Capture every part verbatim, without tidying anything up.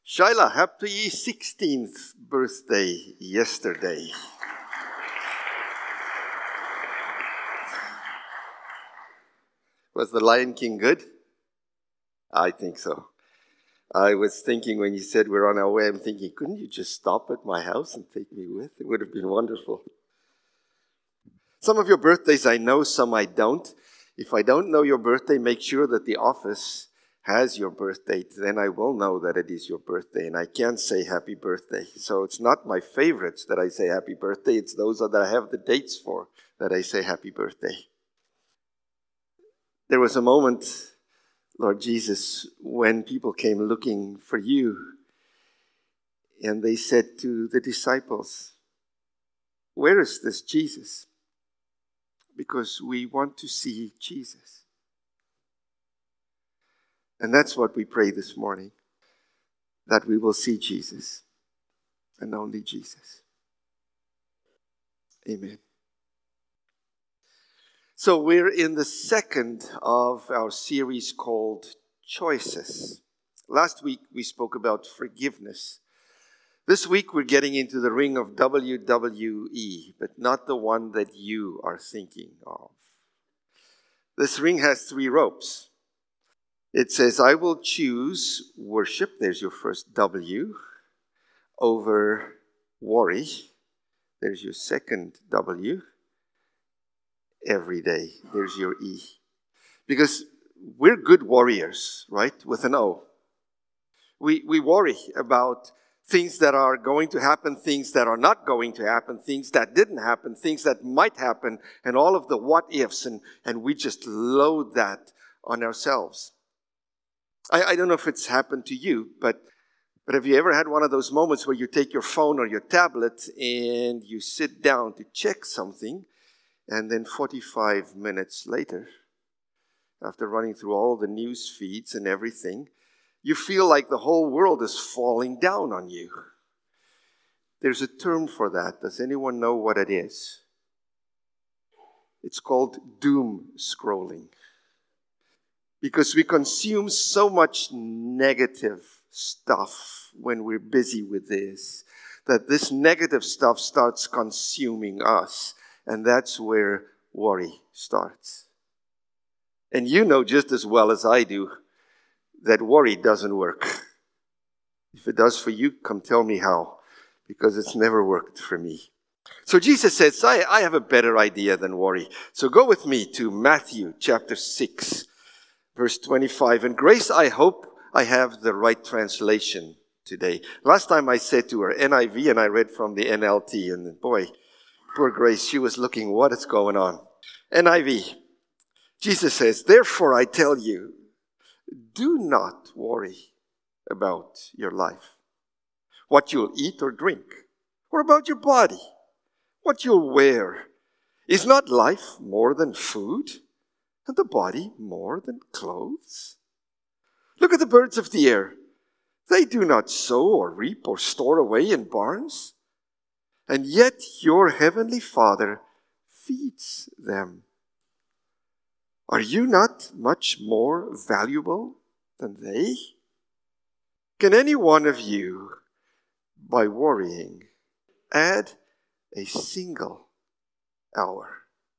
Shaila, happy sixteenth birthday yesterday. Was The Lion King good? I think so. I was thinking when you said we're on our way, I'm thinking, couldn't you just stop at my house and take me with? It would have been wonderful. Some of your birthdays I know, some I don't. If I don't know your birthday, make sure that the office has your birth date. Then I will know that it is your birthday, and I can say happy birthday. So it's not my favorites that I say happy birthday. It's those that I have the dates for that I say happy birthday. There was a moment, Lord Jesus, when people came looking for you, and they said to the disciples, "Where is this Jesus? Because we want to see Jesus." And that's what we pray this morning, that we will see Jesus and only Jesus. Amen. So we're in the second of our series called Choices. Last week we spoke about forgiveness. This week we're getting into the ring of W W E, but not the one that you are thinking of. This ring has three ropes. It says, I will choose worship, there's your first W, over worry, there's your second W, every day, there's your E. Because we're good warriors, right, with an O. We, we worry about things that are going to happen, things that are not going to happen, things that didn't happen, things that might happen, and all of the what-ifs, and, and we just load that on ourselves. I, I don't know if it's happened to you, but, but have you ever had one of those moments where you take your phone or your tablet and you sit down to check something, and then forty-five minutes later, after running through all the news feeds and everything, you feel like the whole world is falling down on you? There's a term for that. Does anyone know what it is? It's called doom scrolling. Because we consume so much negative stuff when we're busy with this, that this negative stuff starts consuming us. And that's where worry starts. And you know just as well as I do that worry doesn't work. If it does for you, come tell me how, because it's never worked for me. So Jesus says, I, I have a better idea than worry. So go with me to Matthew chapter six, verse twenty-five. And Grace, I hope I have the right translation today. Last time I said to her N I V, and I read from the N L T, and boy, poor Grace, she was looking, what is going on? N I V. Jesus says, therefore I tell you, do not worry about your life, what you'll eat or drink, or about your body, what you'll wear. Is not life more than food, and the body more than clothes? Look at the birds of the air. They do not sow or reap or store away in barns, and yet your heavenly Father feeds them. Are you not much more valuable than they? Can any one of you, by worrying, add a single hour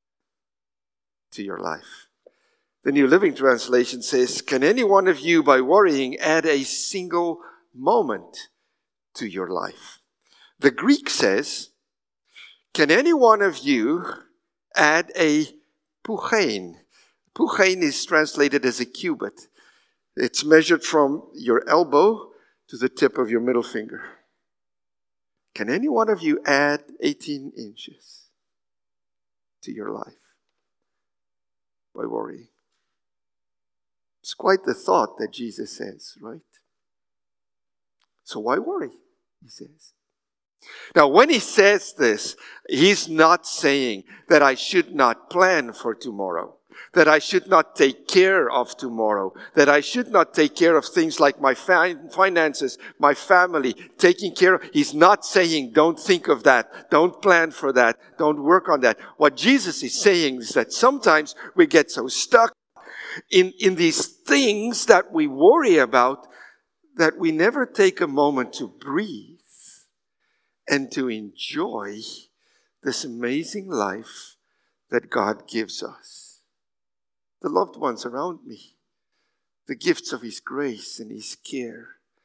to your life? The New Living Translation says, can any one of you, by worrying, add a single moment to your life? The Greek says, can any one of you add a puchein? Puchein is translated as a cubit. It's measured from your elbow to the tip of your middle finger. Can any one of you add eighteen inches to your life by worrying? It's quite the thought that Jesus says, right? So why worry, he says. Now, when he says this, he's not saying that I should not plan for tomorrow, that I should not take care of tomorrow, that I should not take care of things like my finances, my family, taking care of. He's not saying don't think of that, don't plan for that, don't work on that. What Jesus is saying is that sometimes we get so stuck in, in these things that we worry about that we never take a moment to breathe and to enjoy this amazing life that God gives us. The loved ones around me, the gifts of His grace and His care.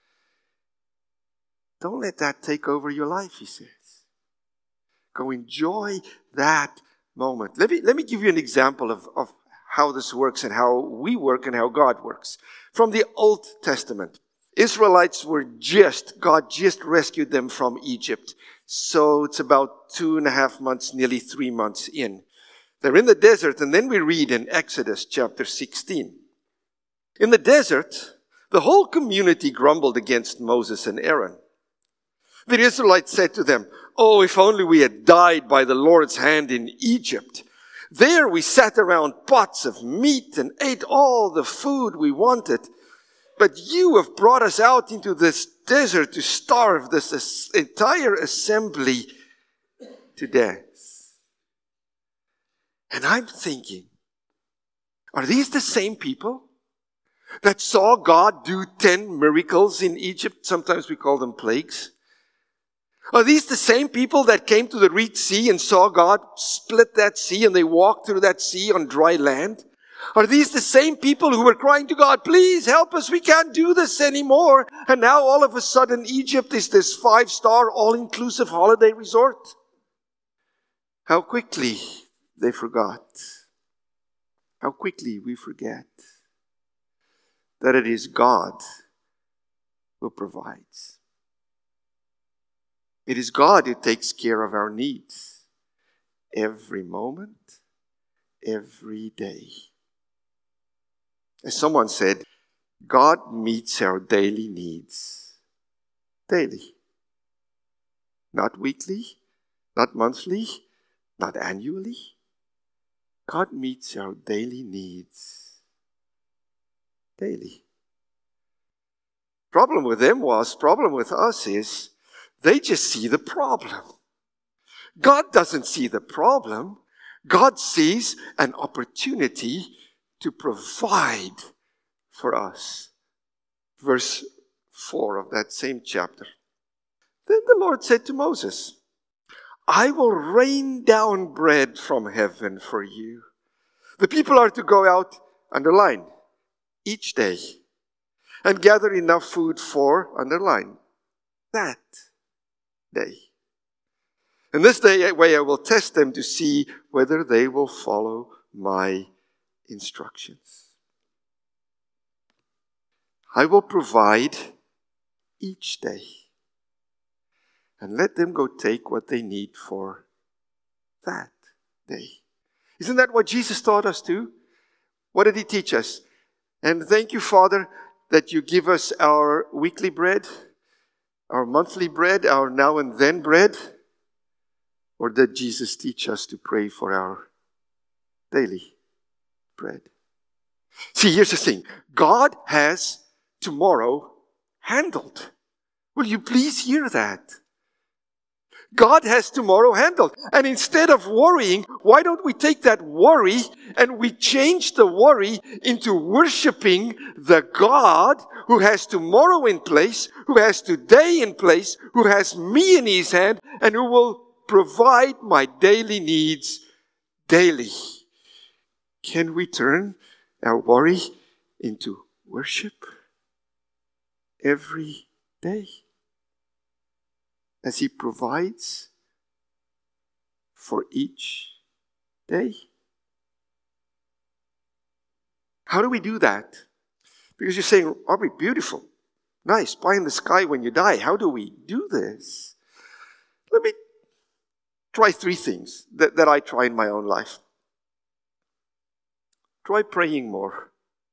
Don't let that take over your life, He says. Go enjoy that moment. Let me, let me give you an example of, of how this works and how we work and how God works. From the Old Testament, Israelites were just, God just rescued them from Egypt. So it's about two and a half months, nearly three months in. They're in the desert, and then we read in Exodus chapter sixteen. In the desert, the whole community grumbled against Moses and Aaron. The Israelites said to them, "Oh, if only we had died by the Lord's hand in Egypt. There we sat around pots of meat and ate all the food we wanted. But you have brought us out into this desert to starve this entire assembly to death." And I'm thinking, are these the same people that saw God do ten miracles in Egypt? Sometimes we call them plagues. Are these the same people that came to the Red Sea and saw God split that sea and they walked through that sea on dry land? Are these the same people who were crying to God, "Please help us, we can't do this anymore"? And now all of a sudden Egypt is this five-star all-inclusive holiday resort? How quickly they forgot. How quickly we forget that it is God who provides. It is God who takes care of our needs every moment, every day. As someone said, God meets our daily needs daily. Not weekly, not monthly, not annually. God meets our daily needs daily. Problem with them was, problem with us is, they just see the problem. God doesn't see the problem. God sees an opportunity to provide for us. Verse four of that same chapter. Then the Lord said to Moses, "I will rain down bread from heaven for you. The people are to go out, underline, each day, and gather enough food for, underline, that day. In this day, way I will test them to see whether they will follow my instructions. I will provide each day. And let them go take what they need for that day." Isn't that what Jesus taught us too? What did He teach us? "And thank you, Father, that you give us our weekly bread, our monthly bread, our now and then bread." Or did Jesus teach us to pray for our daily bread? See, here's the thing. God has tomorrow handled. Will you please hear that? God has tomorrow handled. And instead of worrying, why don't we take that worry and we change the worry into worshiping the God who has tomorrow in place, who has today in place, who has me in His hand, and who will provide my daily needs daily. Can we turn our worry into worship every day? As He provides for each day. How do we do that? Because you're saying, Aubrey, beautiful, nice, pie in the sky when you die. How do we do this? Let me try three things that, that I try in my own life. Try praying more.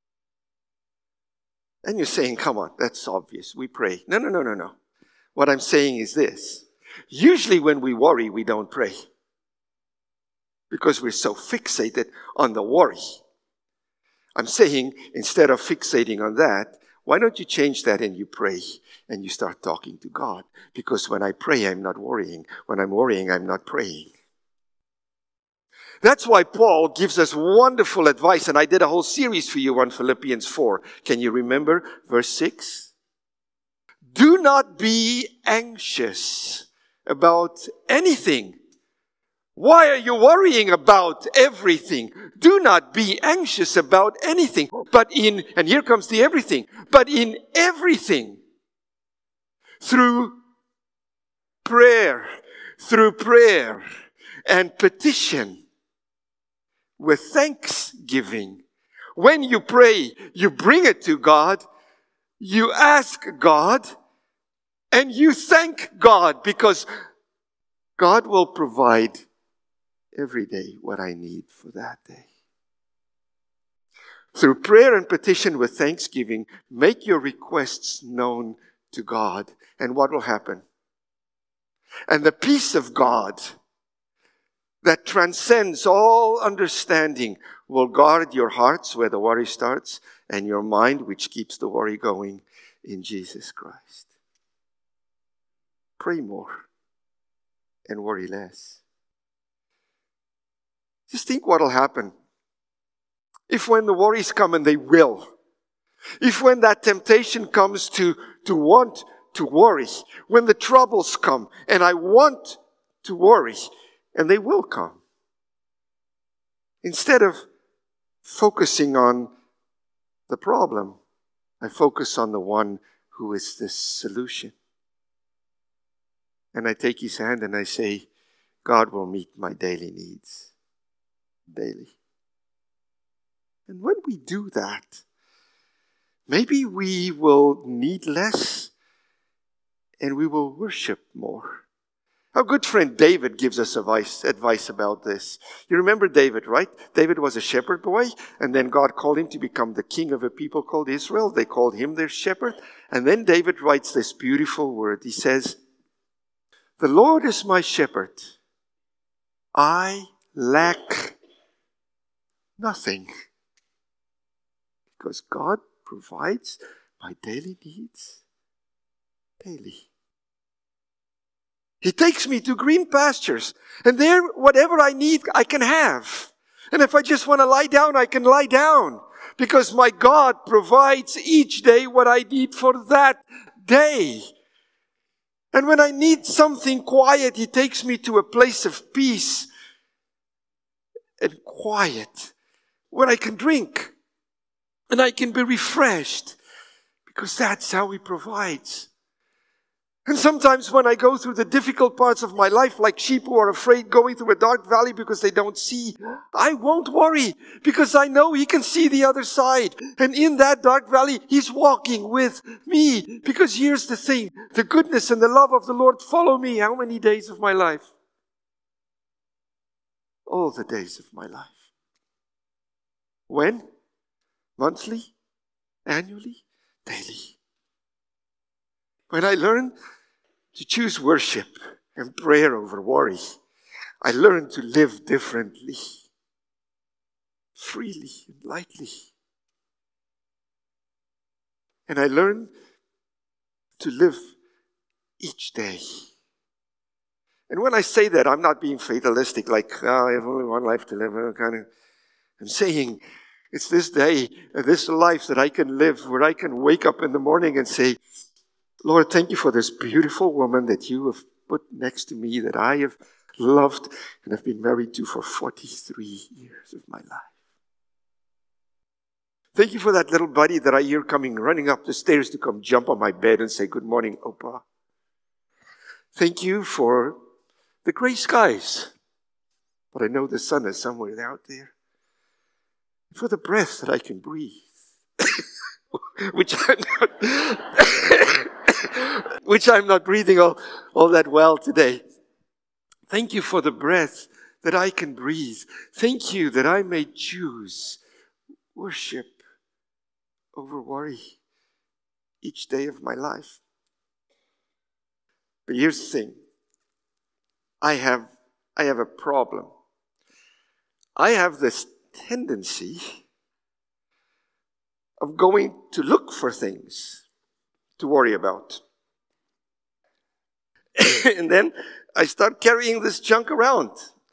And you're saying, come on, that's obvious. We pray. No, no, no, no, no. What I'm saying is this. Usually when we worry, we don't pray. Because we're so fixated on the worry. I'm saying, instead of fixating on that, why don't you change that and you pray and you start talking to God? Because when I pray, I'm not worrying. When I'm worrying, I'm not praying. That's why Paul gives us wonderful advice, and I did a whole series for you on Philippians four. Can you remember verse six? Do not be anxious about anything. Why are you worrying about everything? Do not be anxious about anything. But in, and here comes the everything, but in everything, through prayer, through prayer and petition, with thanksgiving. When you pray, you bring it to God, you ask God, and you thank God, because God will provide every day what I need for that day. Through prayer and petition with thanksgiving, make your requests known to God. And what will happen? And the peace of God that transcends all understanding will guard your hearts where the worry starts, and your mind which keeps the worry going, in Jesus Christ. Pray more and worry less. Just think what will happen if, when the worries come, and they will, if when that temptation comes to, to want to worry, when the troubles come and I want to worry, and they will come, instead of focusing on the problem, I focus on the one who is the solution. And I take his hand and I say, God will meet my daily needs. Daily. And when we do that, maybe we will need less and we will worship more. Our good friend David gives us advice, advice about this. You remember David, right? David was a shepherd boy, and then God called him to become the king of a people called Israel. They called him their shepherd. And then David writes this beautiful word. He says, "The Lord is my shepherd. I lack nothing." Because God provides my daily needs daily. He takes me to green pastures, and there, whatever I need, I can have. And if I just want to lie down, I can lie down, because my God provides each day what I need for that day. And when I need something quiet, He takes me to a place of peace and quiet, where I can drink and I can be refreshed, because that's how He provides. And sometimes when I go through the difficult parts of my life, like sheep who are afraid going through a dark valley because they don't see, I won't worry, because I know He can see the other side. And in that dark valley, He's walking with me. Because here's the thing, the goodness and the love of the Lord follow me how many days of my life? All the days of my life. When? Monthly? Annually? Daily. When I learn to choose worship and prayer over worry, I learn to live differently, freely and lightly. And I learn to live each day. And when I say that, I'm not being fatalistic, like, oh, I have only one life to live. Kind of. I'm saying it's this day, this life that I can live, where I can wake up in the morning and say, Lord, thank you for this beautiful woman that you have put next to me, that I have loved and have been married to for forty-three years of my life. Thank you for that little buddy that I hear coming, running up the stairs to come jump on my bed and say, good morning, Opa. Thank you for the gray skies, but I know the sun is somewhere out there. For the breath that I can breathe, which I'm not... which I'm not breathing all, all that well today. Thank you for the breath that I can breathe. Thank you that I may choose worship over worry each day of my life. But here's the thing. I have, I have a problem. I have this tendency of going to look for things to worry about. And then I start carrying this junk around.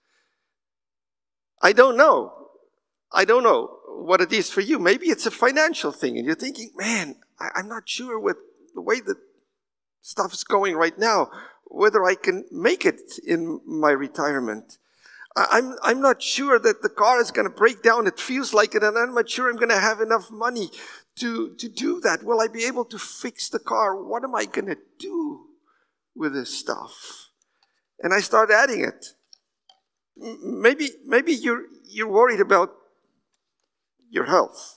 I don't know. I don't know what it is for you. Maybe it's a financial thing and you're thinking, man, I, I'm not sure with the way that stuff's going right now, whether I can make it in my retirement. I'm, I'm not sure that the car is going to break down. It feels like it, and I'm not sure I'm going to have enough money to, to do that. Will I be able to fix the car? What am I going to do with this stuff? And I start adding it. Maybe, maybe you're, you're worried about your health.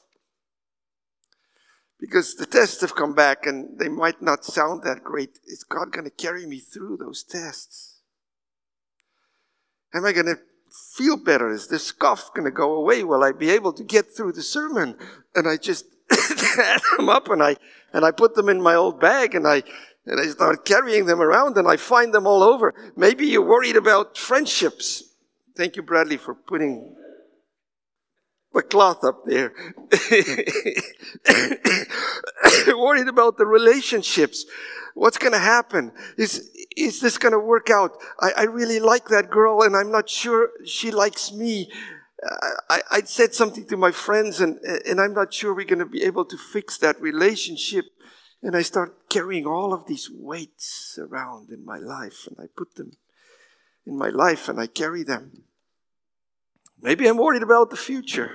Because the tests have come back and they might not sound that great. Is God going to carry me through those tests? Am I going to feel better? Is this cough going to go away? Will I be able to get through the sermon? And I just add them up and I and I put them in my old bag and I and I start carrying them around and I find them all over. Maybe you're worried about friendships. Thank you, Bradley, for putting the cloth up there. Worried about the relationships. What's going to happen? Is is this going to work out? I, I really like that girl, and I'm not sure she likes me. I, I said something to my friends, and, and I'm not sure we're going to be able to fix that relationship. And I start carrying all of these weights around in my life, and I put them in my life, and I carry them. Maybe I'm worried about the future.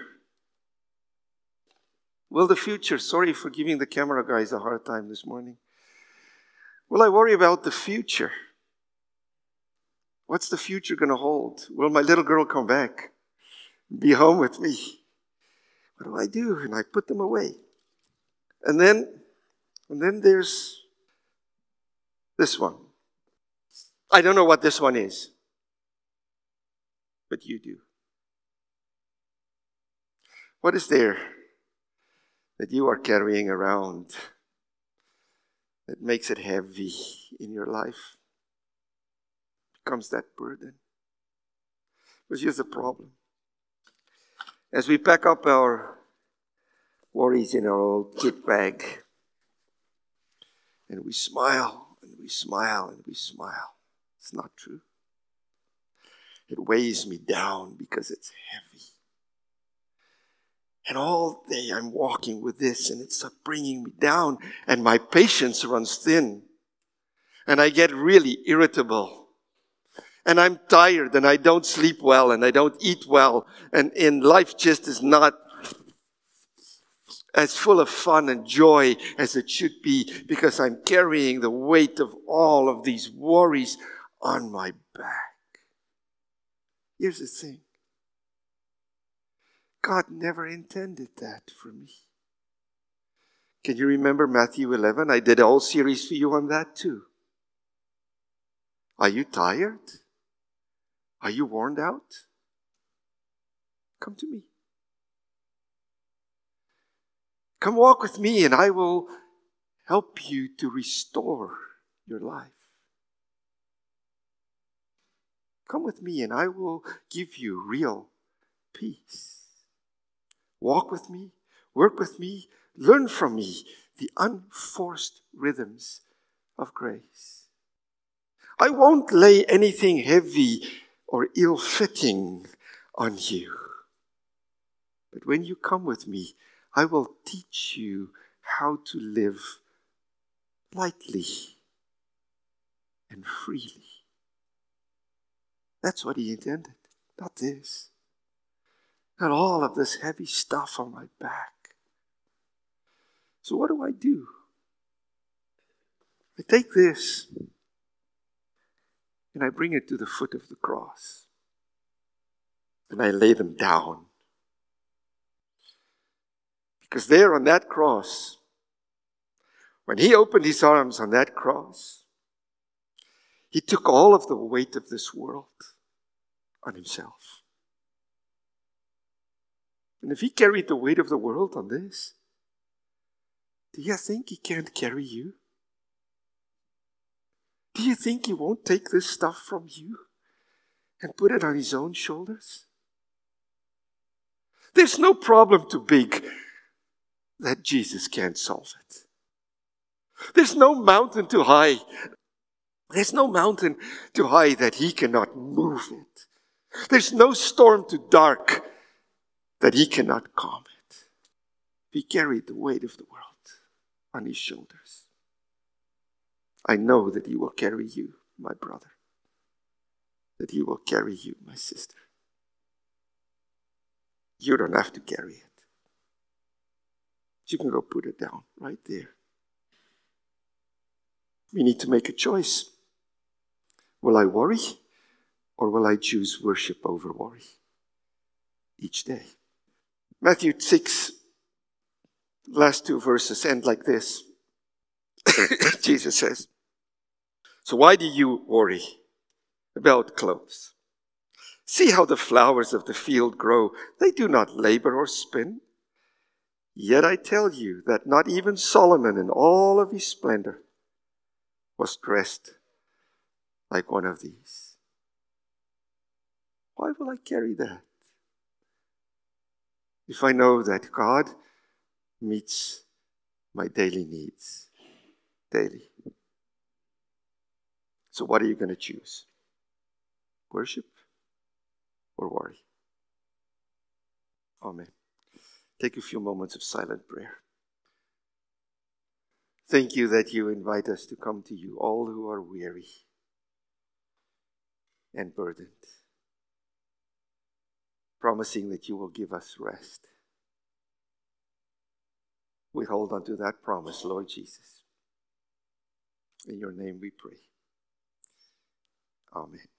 Will the future, sorry for giving the camera guys a hard time this morning. Will I worry about the future? What's the future going to hold? Will my little girl come back? Be home with me? What do I do? And I put them away. And then, and then there's this one. I don't know what this one is, but you do. What is there that you are carrying around that makes it heavy in your life? Becomes that burden. But here's the problem. As we pack up our worries in our old kit bag, and we smile, and we smile, and we smile. It's not true. It weighs me down because it's heavy. And all day I'm walking with this, and it's bringing me down, and my patience runs thin. And I get really irritable. And I'm tired, and I don't sleep well, and I don't eat well. And, and life just is not as full of fun and joy as it should be, because I'm carrying the weight of all of these worries on my back. Here's the thing. God never intended that for me. Can you remember Matthew eleven? I did a whole series for you on that too. Are you tired? Are you worn out? Come to me. Come walk with me and I will help you to restore your life. Come with me and I will give you real peace. Walk with me, work with me, learn from me the unforced rhythms of grace. I won't lay anything heavy or ill-fitting on you. But when you come with me, I will teach you how to live lightly and freely. That's what he intended, not this. Not all of this heavy stuff on my back. So what do I do? I take this and I bring it to the foot of the cross. And I lay them down. Because there on that cross, when he opened his arms on that cross, he took all of the weight of this world on himself. And if he carried the weight of the world on this, do you think he can't carry you? Do you think he won't take this stuff from you and put it on his own shoulders? There's no problem too big that Jesus can't solve it. There's no mountain too high. There's no mountain too high that he cannot move it. There's no storm too dark that he cannot calm it. He carried the weight of the world on his shoulders. I know that He will carry you, my brother. That He will carry you, my sister. You don't have to carry it. You can go put it down right there. We need to make a choice. Will I worry, or will I choose worship over worry each day? Matthew six, last two verses end like this. Jesus says, so why do you worry about clothes? See how the flowers of the field grow. They do not labor or spin. Yet I tell you that not even Solomon in all of his splendor was dressed like one of these. Why will I carry that? If I know that God meets my daily needs daily. So what are you going to choose? Worship or worry? Amen. Take a few moments of silent prayer. Thank you that you invite us to come to you, all who are weary and burdened, promising that you will give us rest. We hold on to that promise, Lord Jesus. In your name we pray. Amen.